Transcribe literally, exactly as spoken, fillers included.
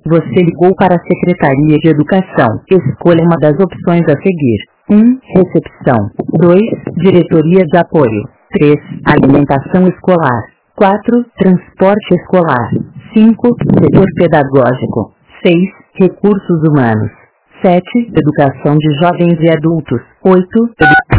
Você ligou para a Secretaria de Educação. Escolha uma das opções a seguir. um. Recepção. dois. Diretoria de Apoio. três. Alimentação escolar. quatro. Transporte escolar. cinco. Setor pedagógico. seis. Recursos humanos. sete. Educação de jovens e adultos. oito.